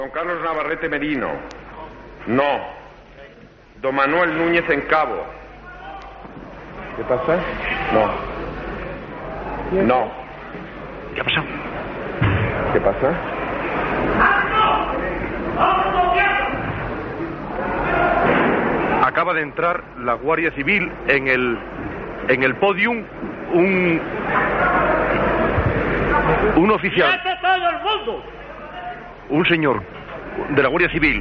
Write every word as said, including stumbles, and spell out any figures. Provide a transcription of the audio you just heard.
Don Carlos Navarrete Merino. No. Don Manuel Núñez en Cabo. ¿Qué pasa? No. No. ¿Qué ha pasado? ¿Qué pasa? Acaba de entrar la Guardia Civil en el en el podium un un oficial. ¡Vete todo el mundo! Un señor de la Guardia Civil